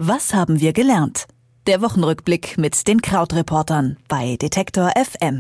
Was haben wir gelernt? Der Wochenrückblick mit den Krautreportern bei Detektor FM.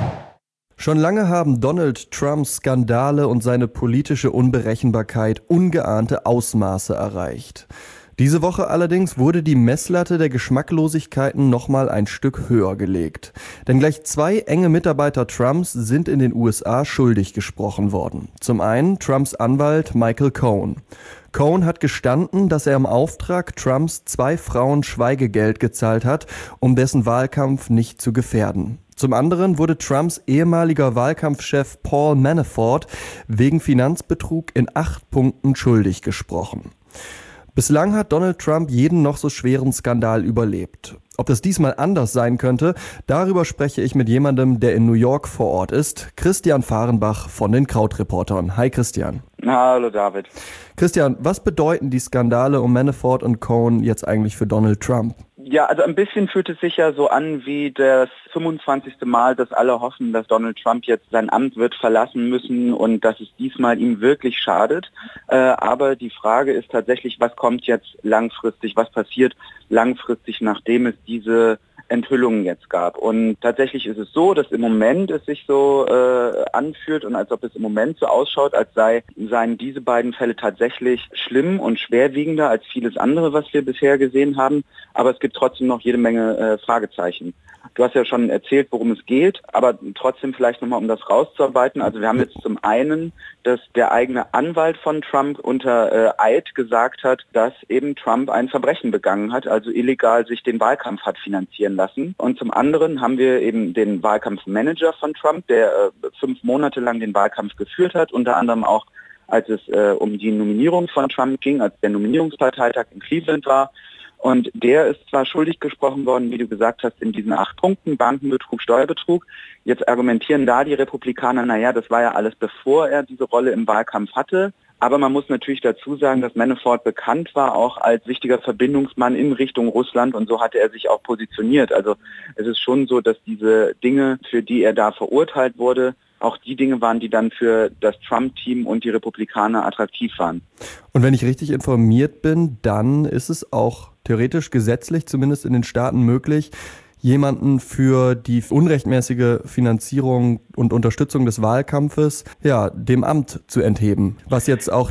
Schon lange haben Donald Trumps Skandale und seine politische Unberechenbarkeit ungeahnte Ausmaße erreicht. Diese Woche allerdings wurde die Messlatte der Geschmacklosigkeiten nochmal ein Stück höher gelegt. Denn gleich 2 enge Mitarbeiter Trumps sind in den USA schuldig gesprochen worden. Zum einen Trumps Anwalt Michael Cohen. Cohen hat gestanden, dass er im Auftrag Trumps 2 Frauen Schweigegeld gezahlt hat, um dessen Wahlkampf nicht zu gefährden. Zum anderen wurde Trumps ehemaliger Wahlkampfchef Paul Manafort wegen Finanzbetrug in 8 Punkten schuldig gesprochen. Bislang hat Donald Trump jeden noch so schweren Skandal überlebt. Ob das diesmal anders sein könnte, darüber spreche ich mit jemandem, der in New York vor Ort ist, Christian Fahrenbach von den Krautreportern. Hi Christian. Hallo David. Christian, was bedeuten die Skandale um Manafort und Cohen jetzt eigentlich für Donald Trump? Ja, also ein bisschen fühlt es sich ja so an wie das 25. Mal, dass alle hoffen, dass Donald Trump jetzt sein Amt wird verlassen müssen und dass es diesmal ihm wirklich schadet. Aber die Frage ist tatsächlich, was kommt jetzt langfristig, was passiert langfristig, nachdem es diese Enthüllungen jetzt gab. Und tatsächlich ist es so, dass im Moment es sich so anfühlt und als ob es im Moment so ausschaut, als seien diese beiden Fälle tatsächlich schlimm und schwerwiegender als vieles andere, was wir bisher gesehen haben. Aber es gibt trotzdem noch jede Menge Fragezeichen. Du hast ja schon erzählt, worum es geht, aber trotzdem vielleicht nochmal, um das rauszuarbeiten. Also wir haben jetzt zum einen, dass der eigene Anwalt von Trump unter Eid gesagt hat, dass eben Trump ein Verbrechen begangen hat, also illegal sich den Wahlkampf hat finanzieren lassen. Und zum anderen haben wir eben den Wahlkampfmanager von Trump, der 5 Monate lang den Wahlkampf geführt hat, unter anderem auch als es um die Nominierung von Trump ging, als der Nominierungsparteitag in Cleveland war. Und der ist zwar schuldig gesprochen worden, wie du gesagt hast, in diesen 8 Punkten, Bankenbetrug, Steuerbetrug. Jetzt argumentieren da die Republikaner, naja, das war ja alles bevor er diese Rolle im Wahlkampf hatte. Aber man muss natürlich dazu sagen, dass Manafort bekannt war auch als wichtiger Verbindungsmann in Richtung Russland und so hatte er sich auch positioniert. Also es ist schon so, dass diese Dinge, für die er da verurteilt wurde, auch die Dinge waren, die dann für das Trump-Team und die Republikaner attraktiv waren. Und wenn ich richtig informiert bin, dann ist es auch theoretisch gesetzlich, zumindest in den Staaten, möglich, jemanden für die unrechtmäßige Finanzierung und Unterstützung des Wahlkampfes, dem Amt zu entheben. Was jetzt auch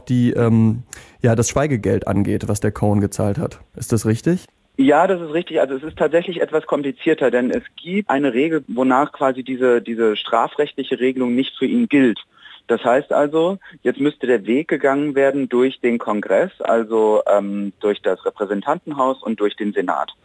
das Schweigegeld angeht, was der Cohen gezahlt hat. Ist das richtig? Ja, das ist richtig. Also es ist tatsächlich etwas komplizierter, denn es gibt eine Regel, wonach quasi diese strafrechtliche Regelung nicht für ihn gilt. Das heißt also, jetzt müsste der Weg gegangen werden durch den Kongress, also durch das Repräsentantenhaus und durch den Senat.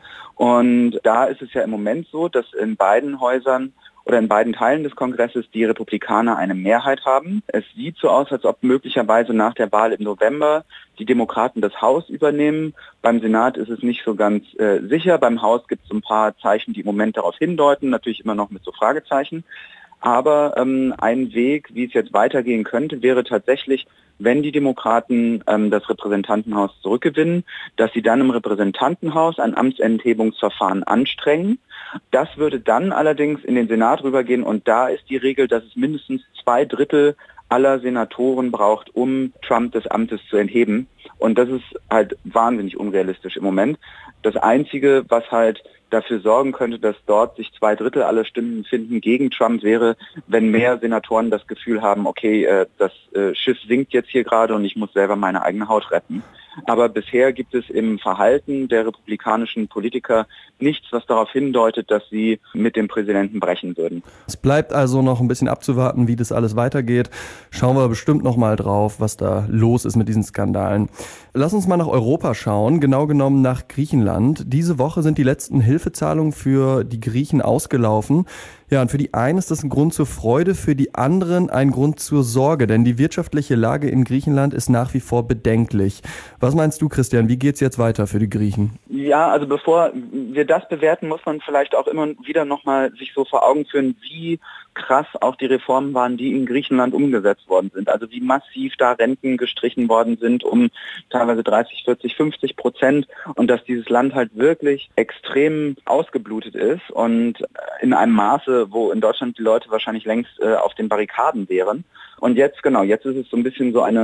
Und da ist es ja im Moment so, dass in beiden Häusern oder in beiden Teilen des Kongresses die Republikaner eine Mehrheit haben. Es sieht so aus, als ob möglicherweise nach der Wahl im November die Demokraten das Haus übernehmen. Beim Senat ist es nicht so ganz sicher. Beim Haus gibt es ein paar Zeichen, die im Moment darauf hindeuten, natürlich immer noch mit so Fragezeichen. Aber ein Weg, wie es jetzt weitergehen könnte, wäre tatsächlich, wenn die Demokraten das Repräsentantenhaus zurückgewinnen, dass sie dann im Repräsentantenhaus ein Amtsenthebungsverfahren anstrengen. Das würde dann allerdings in den Senat rübergehen und da ist die Regel, dass es mindestens 2/3 aller Senatoren braucht, um Trump des Amtes zu entheben. Und das ist halt wahnsinnig unrealistisch im Moment. Das Einzige, was halt dafür sorgen könnte, dass dort sich 2/3 aller Stimmen finden gegen Trump, wäre, wenn mehr Senatoren das Gefühl haben, okay, das Schiff sinkt jetzt hier gerade und ich muss selber meine eigene Haut retten. Aber bisher gibt es im Verhalten der republikanischen Politiker nichts, was darauf hindeutet, dass sie mit dem Präsidenten brechen würden. Es bleibt also noch ein bisschen abzuwarten, wie das alles weitergeht. Schauen wir bestimmt noch mal drauf, was da los ist mit diesen Skandalen. Lass uns mal nach Europa schauen, genau genommen nach Griechenland. Diese Woche sind die letzten Hilfezahlungen für die Griechen ausgelaufen. Ja, und für die einen ist das ein Grund zur Freude, für die anderen ein Grund zur Sorge, denn die wirtschaftliche Lage in Griechenland ist nach wie vor bedenklich. Was meinst du, Christian, wie geht's jetzt weiter für die Griechen? Ja, also bevor wir das bewerten, muss man vielleicht auch immer wieder nochmal sich so vor Augen führen, wie krass auch die Reformen waren, die in Griechenland umgesetzt worden sind. Also wie massiv da Renten gestrichen worden sind um teilweise 30, 40, 50% und dass dieses Land halt wirklich extrem ausgeblutet ist und in einem Maße, wo in Deutschland die Leute wahrscheinlich längst auf den Barrikaden wären. Und jetzt ist es so ein bisschen so eine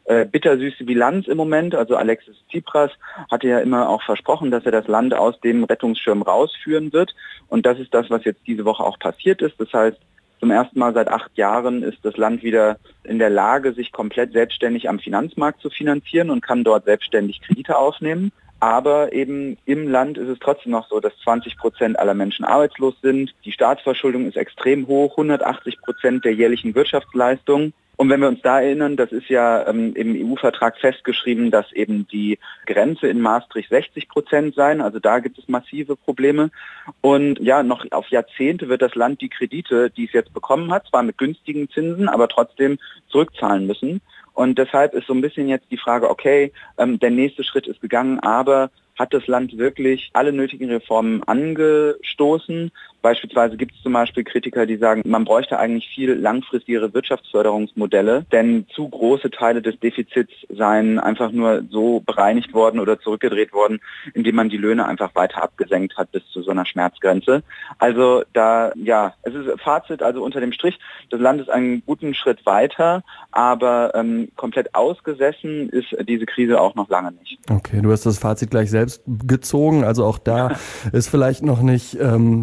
bittersüße Bilanz im Moment. Also Alexis Tsipras hatte ja immer auch versprochen, dass er das Land aus dem Rettungsschirm rausführen wird. Und das ist das, was jetzt diese Woche auch passiert ist. Das heißt, zum ersten Mal seit 8 Jahren ist das Land wieder in der Lage, sich komplett selbstständig am Finanzmarkt zu finanzieren und kann dort selbstständig Kredite aufnehmen. Aber eben im Land ist es trotzdem noch so, dass 20% aller Menschen arbeitslos sind. Die Staatsverschuldung ist extrem hoch, 180% der jährlichen Wirtschaftsleistung. Und wenn wir uns da erinnern, das ist ja im EU-Vertrag festgeschrieben, dass eben die Grenze in Maastricht 60% sein. Also da gibt es massive Probleme. Und ja, noch auf Jahrzehnte wird das Land die Kredite, die es jetzt bekommen hat, zwar mit günstigen Zinsen, aber trotzdem zurückzahlen müssen. Und deshalb ist so ein bisschen jetzt die Frage, okay, der nächste Schritt ist gegangen, aber hat das Land wirklich alle nötigen Reformen angestoßen? Beispielsweise gibt es zum Beispiel Kritiker, die sagen, man bräuchte eigentlich viel langfristigere Wirtschaftsförderungsmodelle, denn zu große Teile des Defizits seien einfach nur so bereinigt worden oder zurückgedreht worden, indem man die Löhne einfach weiter abgesenkt hat bis zu so einer Schmerzgrenze. Also da, ja, es ist Fazit, also unter dem Strich, das Land ist einen guten Schritt weiter, aber komplett ausgesessen ist diese Krise auch noch lange nicht. Okay, du hast das Fazit gleich selbst gezogen, also auch da ist vielleicht noch nicht,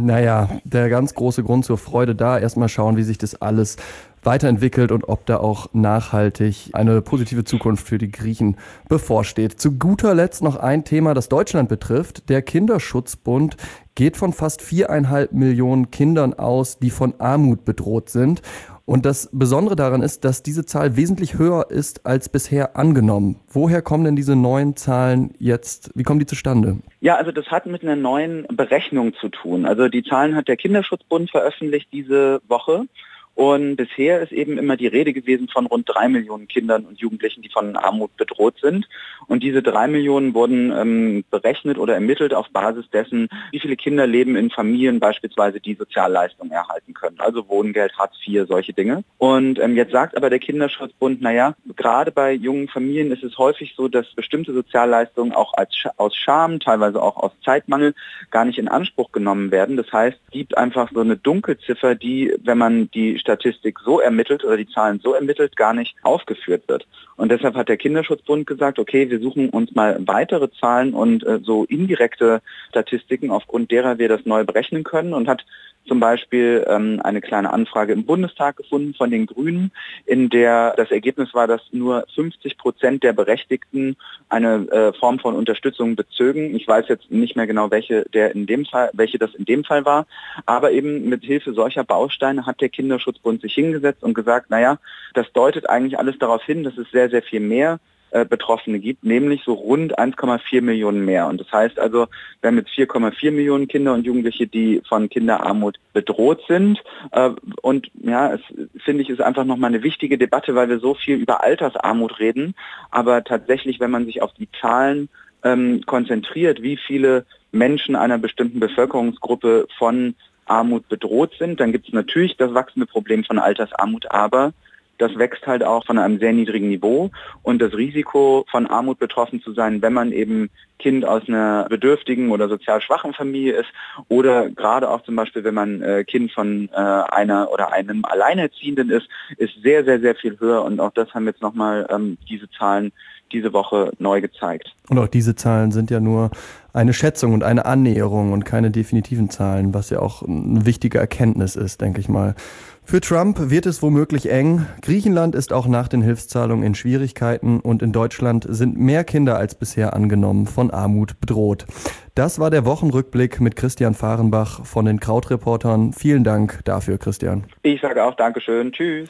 der ganz große Grund zur Freude da. Erstmal schauen, wie sich das alles weiterentwickelt und ob da auch nachhaltig eine positive Zukunft für die Griechen bevorsteht. Zu guter Letzt noch ein Thema, das Deutschland betrifft. Der Kinderschutzbund geht von fast 4,5 Millionen Kindern aus, die von Armut bedroht sind. Und das Besondere daran ist, dass diese Zahl wesentlich höher ist als bisher angenommen. Woher kommen denn diese neuen Zahlen jetzt? Wie kommen die zustande? Ja, also das hat mit einer neuen Berechnung zu tun. Also die Zahlen hat der Kinderschutzbund veröffentlicht diese Woche. Und bisher ist eben immer die Rede gewesen von rund 3 Millionen Kindern und Jugendlichen, die von Armut bedroht sind. Und diese 3 Millionen wurden berechnet oder ermittelt auf Basis dessen, wie viele Kinder leben in Familien beispielsweise, die Sozialleistungen erhalten können. Also Wohngeld, Hartz IV, solche Dinge. Und jetzt sagt aber der Kinderschutzbund, gerade bei jungen Familien ist es häufig so, dass bestimmte Sozialleistungen auch aus Scham, teilweise auch aus Zeitmangel, gar nicht in Anspruch genommen werden. Das heißt, es gibt einfach so eine Dunkelziffer, die, wenn man die Statistik so ermittelt oder die Zahlen so ermittelt, gar nicht aufgeführt wird. Und deshalb hat der Kinderschutzbund gesagt, okay, wir suchen uns mal weitere Zahlen und so indirekte Statistiken, aufgrund derer wir das neu berechnen können, und hat zum Beispiel eine kleine Anfrage im Bundestag gefunden von den Grünen, in der das Ergebnis war, dass nur 50% der Berechtigten eine Form von Unterstützung bezögen. Ich weiß jetzt nicht mehr genau, welche das in dem Fall war, aber eben mit Hilfe solcher Bausteine hat der Kinderschutzbund sich hingesetzt und gesagt, das deutet eigentlich alles darauf hin, dass es sehr, sehr viel mehr Betroffene gibt, nämlich so rund 1,4 Millionen mehr. Und das heißt also, wir haben jetzt 4,4 Millionen Kinder und Jugendliche, die von Kinderarmut bedroht sind. Und ja, finde ich, ist einfach nochmal eine wichtige Debatte, weil wir so viel über Altersarmut reden. Aber tatsächlich, wenn man sich auf die Zahlen konzentriert, wie viele Menschen einer bestimmten Bevölkerungsgruppe von Armut bedroht sind, dann gibt es natürlich das wachsende Problem von Altersarmut, aber das wächst halt auch von einem sehr niedrigen Niveau, und das Risiko, von Armut betroffen zu sein, wenn man eben Kind aus einer bedürftigen oder sozial schwachen Familie ist, oder gerade auch zum Beispiel, wenn man Kind von einer oder einem Alleinerziehenden ist sehr, sehr, sehr viel höher. Und auch das haben jetzt nochmal diese Zahlen diese Woche neu gezeigt. Und auch diese Zahlen sind ja nur eine Schätzung und eine Annäherung und keine definitiven Zahlen, was ja auch eine wichtige Erkenntnis ist, denke ich mal. Für Trump wird es womöglich eng. Griechenland ist auch nach den Hilfszahlungen in Schwierigkeiten, und in Deutschland sind mehr Kinder als bisher angenommen von Armut bedroht. Das war der Wochenrückblick mit Christian Fahrenbach von den Krautreportern. Vielen Dank dafür, Christian. Ich sage auch Dankeschön. Tschüss.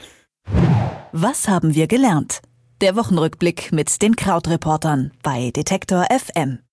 Was haben wir gelernt? Der Wochenrückblick mit den Krautreportern bei Detektor FM.